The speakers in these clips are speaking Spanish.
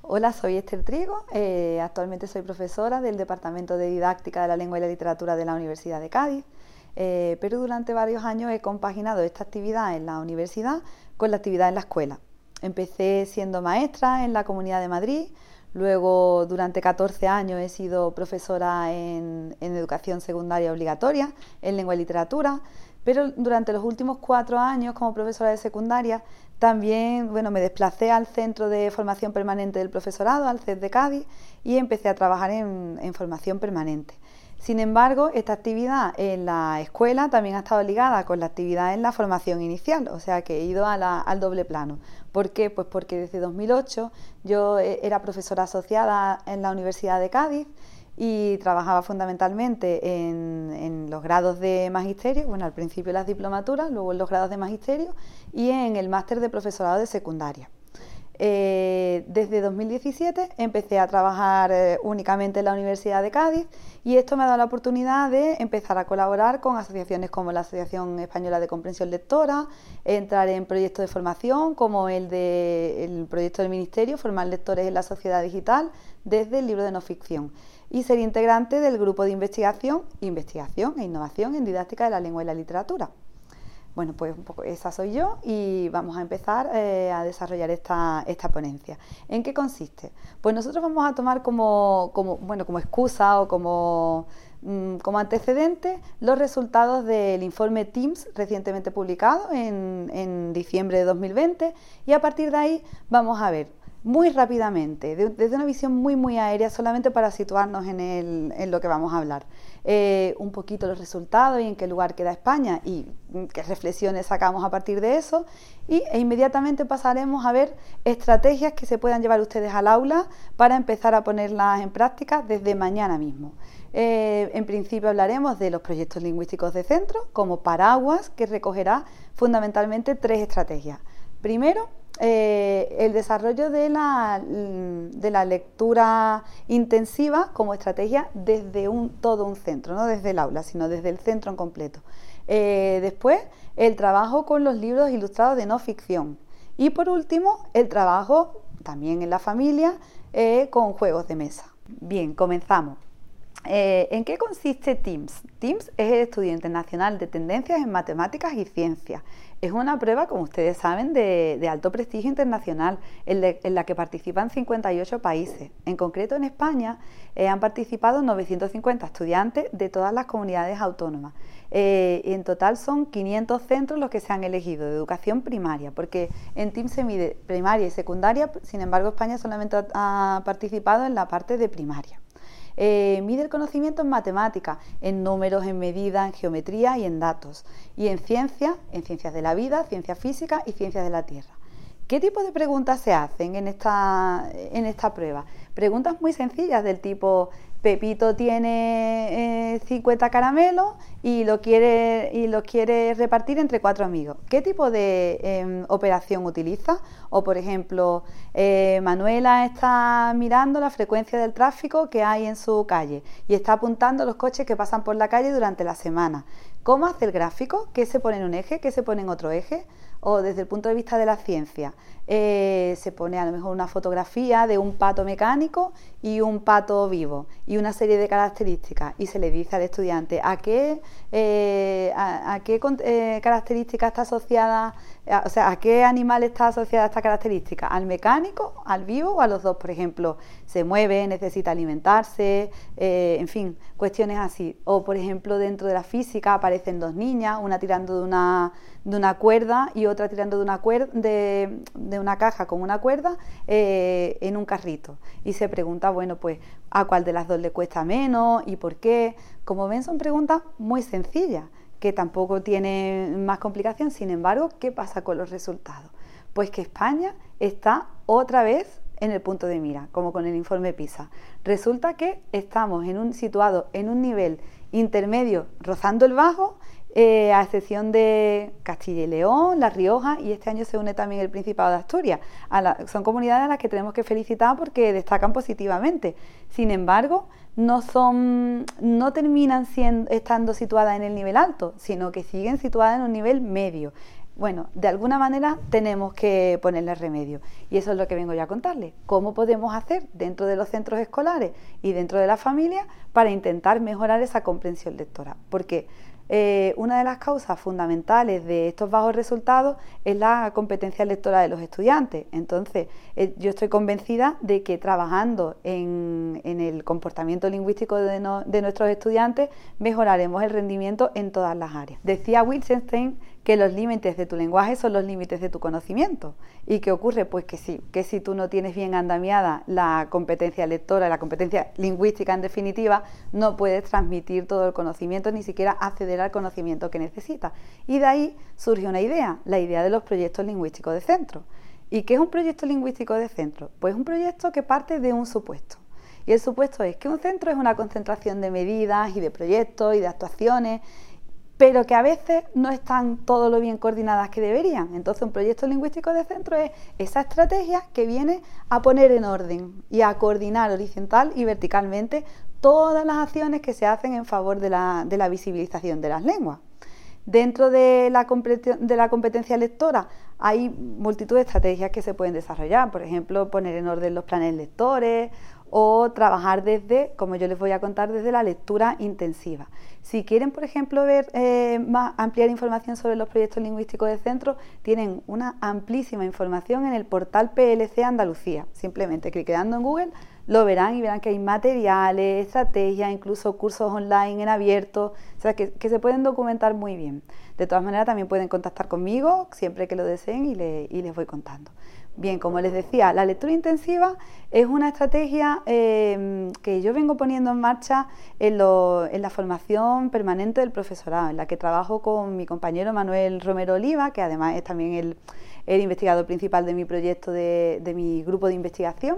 Hola, soy Esther Trigo, actualmente soy profesora del Departamento de Didáctica de la Lengua y la Literatura de la Universidad de Cádiz, pero durante varios años he compaginado esta actividad en la universidad con la actividad en la escuela. Empecé siendo maestra en la Comunidad de Madrid, luego durante 14 años he sido profesora en educación secundaria obligatoria, en lengua y literatura, pero durante los últimos 4 años como profesora de secundaria también me desplacé al Centro de Formación Permanente del Profesorado, al CEP de Cádiz, y empecé a trabajar en formación permanente. Sin embargo, esta actividad en la escuela también ha estado ligada con la actividad en la formación inicial, o sea que he ido al doble plano. ¿Por qué? Pues porque desde 2008 yo era profesora asociada en la Universidad de Cádiz y trabajaba fundamentalmente en los grados de magisterio, al principio las diplomaturas, luego en los grados de magisterio y en el máster de profesorado de secundaria. Desde 2017 empecé a trabajar únicamente en la Universidad de Cádiz y esto me ha dado la oportunidad de empezar a colaborar con asociaciones como la Asociación Española de Comprensión Lectora, entrar en proyectos de formación como el proyecto del Ministerio, formar lectores en la sociedad digital desde el libro de no ficción, y ser integrante del grupo de investigación e innovación en didáctica de la lengua y la literatura. Bueno, pues un poco esa soy yo y vamos a empezar a desarrollar esta ponencia. ¿En qué consiste? Pues nosotros vamos a tomar como excusa o como antecedente los resultados del informe TIMSS recientemente publicado en diciembre de 2020 y a partir de ahí vamos a ver muy rápidamente, desde una visión muy aérea, solamente para situarnos en lo que vamos a hablar. Un poquito los resultados y en qué lugar queda España y qué reflexiones sacamos a partir de eso e inmediatamente pasaremos a ver estrategias que se puedan llevar ustedes al aula para empezar a ponerlas en práctica desde mañana mismo. En principio hablaremos de los proyectos lingüísticos de centro como paraguas que recogerá fundamentalmente 3 estrategias. Primero, el desarrollo de la lectura intensiva como estrategia desde todo un centro, no desde el aula, sino desde el centro en completo. Después, el trabajo con los libros ilustrados de no ficción. Y por último, el trabajo también en la familia con juegos de mesa. Bien, comenzamos. ¿En qué consiste TIMSS? TIMSS es el Estudio Internacional de Tendencias en Matemáticas y Ciencias. Es una prueba, como ustedes saben, de alto prestigio internacional, en la que participan 58 países. En concreto, en España han participado 950 estudiantes de todas las comunidades autónomas. Y en total son 500 centros los que se han elegido de educación primaria, porque en TIMSS se mide primaria y secundaria, sin embargo, España solamente ha participado en la parte de primaria. Mide el conocimiento en matemáticas, en números, en medidas, en geometría y en datos. Y en ciencias de la vida, ciencias físicas y ciencias de la tierra. ¿Qué tipo de preguntas se hacen en esta prueba? Preguntas muy sencillas del tipo: Pepito tiene 50 caramelos y lo quiere repartir entre 4 amigos. ¿Qué tipo de operación utiliza? O, por ejemplo, Manuela está mirando la frecuencia del tráfico que hay en su calle y está apuntando los coches que pasan por la calle durante la semana. ¿Cómo hace el gráfico? ¿Qué se pone en un eje? ¿Qué se pone en otro eje? O desde el punto de vista de la ciencia, se pone a lo mejor una fotografía de un pato mecánico y un pato vivo y una serie de características y se le dice al estudiante a qué característica está asociada, a qué animal está asociada esta característica, al mecánico, al vivo o a los dos. Por ejemplo, se mueve, necesita alimentarse, en fin, cuestiones así. O por ejemplo, dentro de la física aparecen 2 niñas, una tirando de una cuerda y otra tirando de una caja con una cuerda en un carrito, y se pregunta, pues a cuál de las 2 le cuesta menos y por qué. Como ven, son preguntas muy sencillas que tampoco tienen más complicación. Sin embargo, ¿qué pasa con los resultados? Pues que España está otra vez en el punto de mira, como con el informe PISA. Resulta que estamos situados en un nivel intermedio rozando el bajo, a excepción de Castilla y León, La Rioja, y este año se une también el Principado de Asturias. Son comunidades a las que tenemos que felicitar porque destacan positivamente. Sin embargo, no terminan estando situadas en el nivel alto, sino que siguen situadas en un nivel medio. Bueno, de alguna manera tenemos que ponerle remedio y eso es lo que vengo yo a contarles. ¿Cómo podemos hacer dentro de los centros escolares y dentro de la familia para intentar mejorar esa comprensión lectora? Porque una de las causas fundamentales de estos bajos resultados es la competencia lectora de los estudiantes. Entonces, yo estoy convencida de que trabajando en el comportamiento lingüístico de nuestros estudiantes mejoraremos el rendimiento en todas las áreas. Decía Wittgenstein que los límites de tu lenguaje son los límites de tu conocimiento. ¿Y qué ocurre? Pues que sí, que si tú no tienes bien andamiada la competencia lectora, la competencia lingüística en definitiva, no puedes transmitir todo el conocimiento, ni siquiera acceder al conocimiento que necesitas. Y de ahí surge una idea, la idea de los proyectos lingüísticos de centro. ¿Y qué es un proyecto lingüístico de centro? Pues un proyecto que parte de un supuesto. Y el supuesto es que un centro es una concentración de medidas y de proyectos y de actuaciones, pero que a veces no están todo lo bien coordinadas que deberían. Entonces, un proyecto lingüístico de centro es esa estrategia que viene a poner en orden y a coordinar horizontal y verticalmente todas las acciones que se hacen en favor de la visibilización de las lenguas. Dentro de la competencia lectora hay multitud de estrategias que se pueden desarrollar, por ejemplo, poner en orden los planes lectores o trabajar desde, como yo les voy a contar, desde la lectura intensiva. Si quieren, por ejemplo, ver ampliar información sobre los proyectos lingüísticos de centro, tienen una amplísima información en el portal PLC Andalucía. Simplemente clicando en Google lo verán y verán que hay materiales, estrategias, incluso cursos online en abierto, o sea, que se pueden documentar muy bien. De todas maneras, también pueden contactar conmigo siempre que lo deseen y les voy contando. Bien, como les decía, la lectura intensiva es una estrategia que yo vengo poniendo en marcha en la formación permanente del profesorado, en la que trabajo con mi compañero Manuel Romero Oliva, que además es también el investigador principal de mi proyecto, de mi grupo de investigación.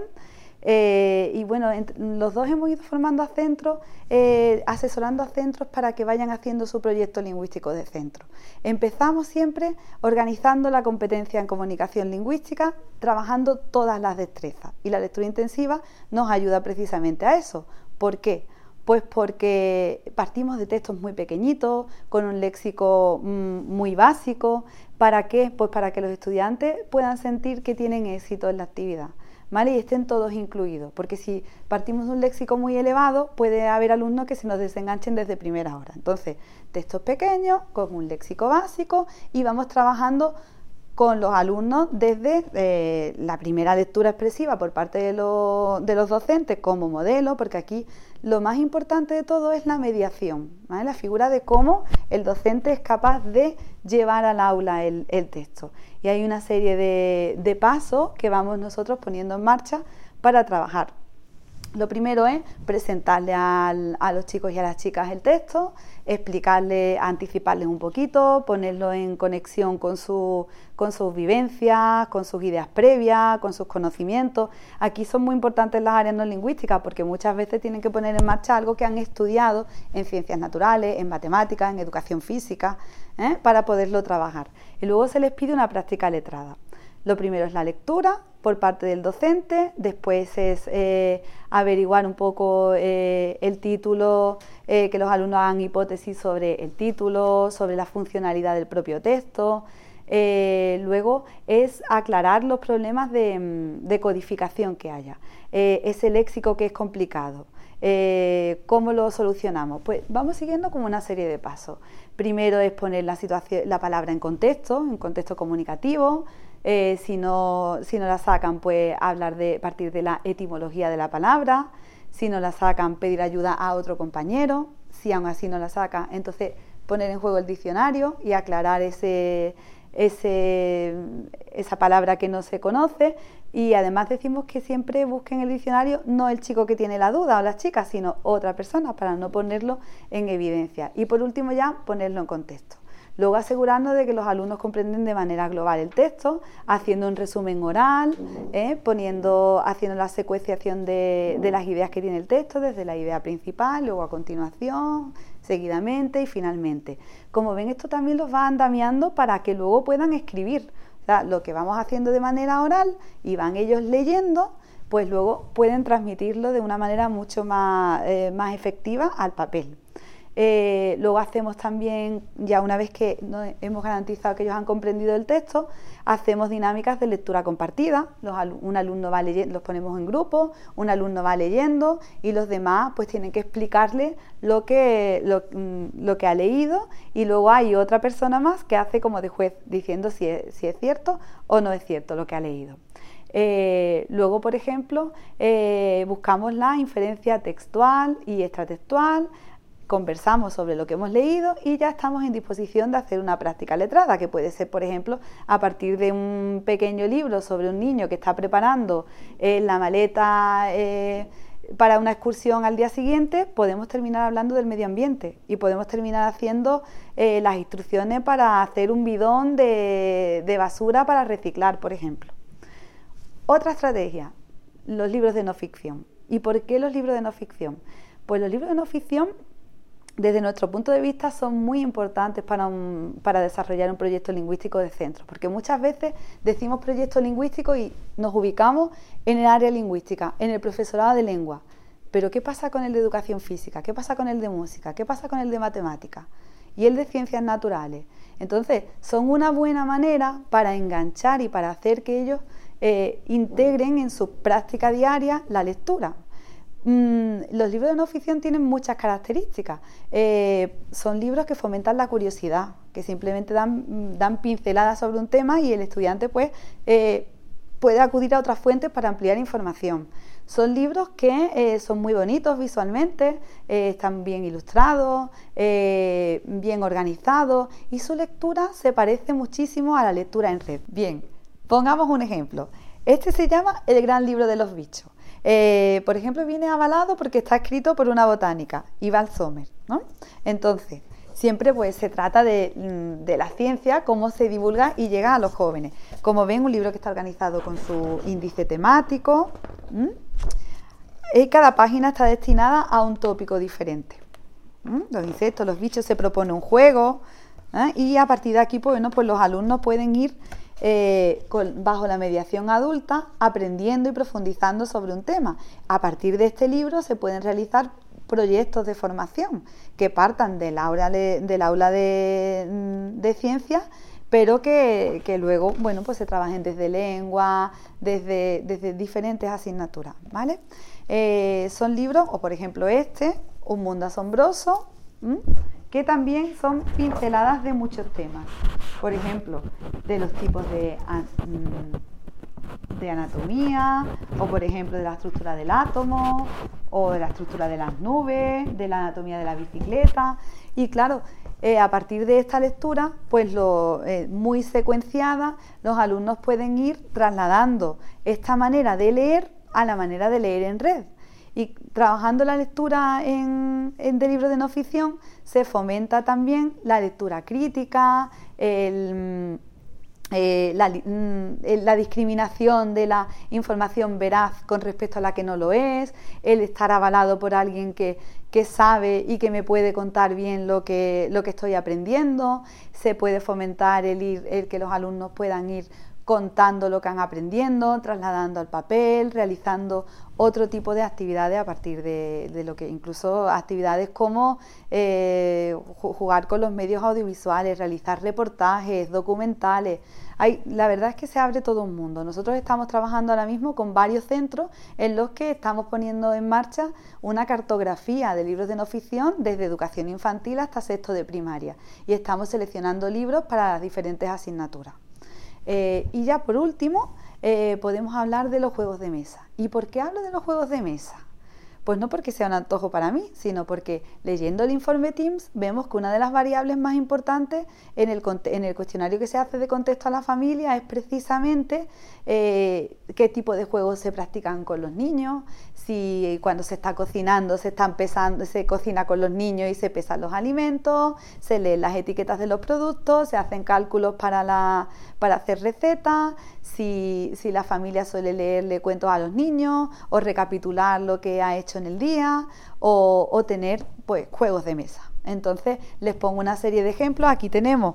Y bueno, los dos hemos ido formando a centros, asesorando a centros para que vayan haciendo su proyecto lingüístico de centro. Empezamos siempre organizando la competencia en comunicación lingüística, trabajando todas las destrezas, y la lectura intensiva nos ayuda precisamente a eso. ¿Por qué? Pues porque partimos de textos muy pequeñitos, con un léxico muy básico. ¿Para qué? Pues para que los estudiantes puedan sentir que tienen éxito en la actividad, ¿vale? Y estén todos incluidos, porque si partimos de un léxico muy elevado, puede haber alumnos que se nos desenganchen desde primera hora. Entonces, textos pequeños, con un léxico básico, y vamos trabajando con los alumnos desde la primera lectura expresiva por parte de los docentes como modelo, porque aquí lo más importante de todo es la mediación, ¿vale? La figura de cómo el docente es capaz de llevar al aula el texto. Y hay una serie de pasos que vamos nosotros poniendo en marcha para trabajar. Lo primero es presentarle a los chicos y a las chicas el texto, explicarles, anticiparles un poquito, ponerlo en conexión con sus vivencias, con sus ideas previas, con sus conocimientos. Aquí son muy importantes las áreas no lingüísticas porque muchas veces tienen que poner en marcha algo que han estudiado en ciencias naturales, en matemáticas, en educación física, para poderlo trabajar. Y luego se les pide una práctica letrada. Lo primero es la lectura por parte del docente, después es averiguar un poco el título, que los alumnos hagan hipótesis sobre el título, sobre la funcionalidad del propio texto. Luego es aclarar los problemas de codificación que haya, ese léxico que es complicado. ¿Cómo lo solucionamos? Pues vamos siguiendo como una serie de pasos. Primero es poner la palabra en contexto comunicativo. Si no la sacan, pues partir de la etimología de la palabra. Si no la sacan, pedir ayuda a otro compañero. Si aún así no la sacan, entonces poner en juego el diccionario y aclarar esa palabra que no se conoce. Y además decimos que siempre busquen el diccionario no el chico que tiene la duda o las chicas, sino otra persona, para no ponerlo en evidencia. Y por último ya ponerlo en contexto. Luego asegurarnos de que los alumnos comprenden de manera global el texto, haciendo un resumen oral, haciendo la secuenciación de las ideas que tiene el texto, desde la idea principal, luego a continuación, seguidamente y finalmente. Como ven, esto también los va andamiando para que luego puedan escribir. O sea, lo que vamos haciendo de manera oral y van ellos leyendo, pues luego pueden transmitirlo de una manera mucho más efectiva al papel. Luego hacemos también, ya una vez que hemos garantizado que ellos han comprendido el texto, hacemos dinámicas de lectura compartida. Un alumno va leyendo, los ponemos en grupo, un alumno va leyendo y los demás pues tienen que explicarle lo que ha leído, y luego hay otra persona más que hace como de juez diciendo si es cierto o no es cierto lo que ha leído. Luego, por ejemplo, buscamos la inferencia textual y extratextual, conversamos sobre lo que hemos leído y ya estamos en disposición de hacer una práctica letrada, que puede ser, por ejemplo, a partir de un pequeño libro sobre un niño que está preparando la maleta para una excursión al día siguiente. Podemos terminar hablando del medio ambiente y podemos terminar haciendo las instrucciones para hacer un bidón de basura para reciclar, por ejemplo. Otra estrategia, los libros de no ficción. ¿Y por qué los libros de no ficción? Pues los libros de no ficción, desde nuestro punto de vista, son muy importantes para desarrollar un proyecto lingüístico de centro, porque muchas veces decimos proyecto lingüístico y nos ubicamos en el área lingüística, en el profesorado de lengua. Pero ¿qué pasa con el de educación física? ¿Qué pasa con el de música? ¿Qué pasa con el de matemáticas? Y el de ciencias naturales. Entonces, son una buena manera para enganchar y para hacer que ellos integren en su práctica diaria la lectura. Los libros de no ficción tienen muchas características. Son libros que fomentan la curiosidad, que simplemente dan pinceladas sobre un tema y el estudiante pues puede acudir a otras fuentes para ampliar información. Son libros que son muy bonitos visualmente, están bien ilustrados, bien organizados, y su lectura se parece muchísimo a la lectura en red. Bien, pongamos un ejemplo. Este se llama El gran libro de los bichos. Por ejemplo, viene avalado porque está escrito por una botánica, Val Sommer, ¿no? Entonces, siempre pues se trata de la ciencia, cómo se divulga y llega a los jóvenes. Como ven, un libro que está organizado con su índice temático. Cada página está destinada a un tópico diferente. Los insectos, los bichos, se propone un juego, y a partir de aquí pues los alumnos pueden ir bajo la mediación adulta aprendiendo y profundizando sobre un tema. A partir de este libro se pueden realizar proyectos de formación que partan del aula de ciencias, pero que luego pues se trabajen desde lengua, desde diferentes asignaturas, ¿vale? Son libros, o por ejemplo Un mundo asombroso, que también son pinceladas de muchos temas. Por ejemplo, de los tipos de anatomía, o por ejemplo de la estructura del átomo, o de la estructura de las nubes, de la anatomía de la bicicleta. Y claro, a partir de esta lectura, pues muy secuenciada, los alumnos pueden ir trasladando esta manera de leer a la manera de leer en red. Y trabajando la lectura de libros de no ficción, se fomenta también la lectura crítica, la discriminación de la información veraz con respecto a la que no lo es, el estar avalado por alguien que sabe y que me puede contar bien lo que estoy aprendiendo. Se puede fomentar el que los alumnos puedan ir contando lo que han aprendiendo, trasladando al papel, realizando otro tipo de actividades a partir de lo que incluso actividades como jugar con los medios audiovisuales, realizar reportajes, documentales. La verdad es que se abre todo un mundo. Nosotros estamos trabajando ahora mismo con varios centros en los que estamos poniendo en marcha una cartografía de libros de no ficción desde educación infantil hasta sexto de primaria, y estamos seleccionando libros para las diferentes asignaturas. Y ya por último, podemos hablar de los juegos de mesa. ¿Y por qué hablo de los juegos de mesa? Pues no porque sea un antojo para mí, sino porque leyendo el informe TIMSS vemos que una de las variables más importantes en el cuestionario que se hace de contexto a la familia es precisamente qué tipo de juegos se practican con los niños, si cuando se está cocinando se cocina con los niños y se pesan los alimentos, se leen las etiquetas de los productos, se hacen cálculos para hacer recetas, si la familia suele leerle cuentos a los niños o recapitular lo que ha hecho en el día, o tener pues juegos de mesa. Entonces les pongo una serie de ejemplos. Aquí tenemos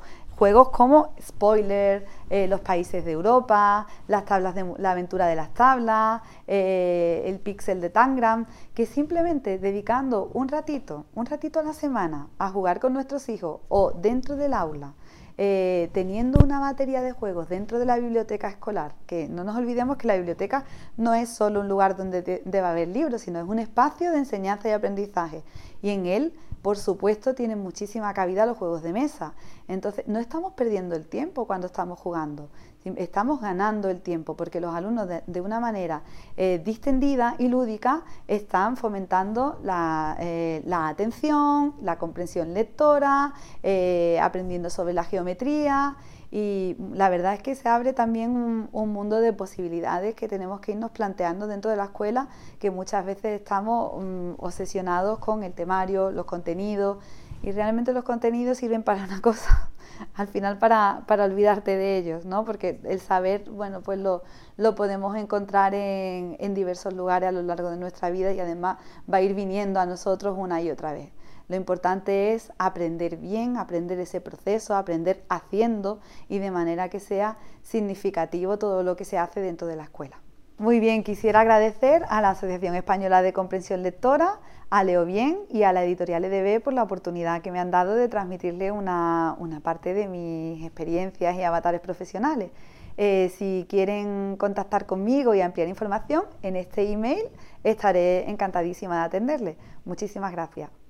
juegos como Spoiler, los países de Europa, las tablas de la aventura de las tablas, el Pixel de Tangram, que simplemente dedicando un ratito a la semana a jugar con nuestros hijos o dentro del aula, teniendo una batería de juegos dentro de la biblioteca escolar, que no nos olvidemos que la biblioteca no es solo un lugar donde debe haber libros, sino es un espacio de enseñanza y aprendizaje, y en él, por supuesto, tienen muchísima cabida los juegos de mesa. Entonces, no estamos perdiendo el tiempo cuando estamos jugando, estamos ganando el tiempo, porque los alumnos de una manera distendida y lúdica están fomentando la atención, la comprensión lectora, aprendiendo sobre la geometría, y la verdad es que se abre también un mundo de posibilidades que tenemos que irnos planteando dentro de la escuela, que muchas veces estamos obsesionados con el temario, los contenidos, y realmente los contenidos sirven para una cosa, al final para olvidarte de ellos, ¿no? Porque el saber, bueno, pues lo podemos encontrar en diversos lugares a lo largo de nuestra vida, y además va a ir viniendo a nosotros una y otra vez. Lo importante es aprender bien, aprender ese proceso, aprender haciendo, y de manera que sea significativo todo lo que se hace dentro de la escuela. Muy bien, quisiera agradecer a la Asociación Española de Comprensión Lectora, a Leo Bien y a la editorial EDB por la oportunidad que me han dado de transmitirle una parte de mis experiencias y avatares profesionales. Si quieren contactar conmigo y ampliar información, en este email estaré encantadísima de atenderles. Muchísimas gracias.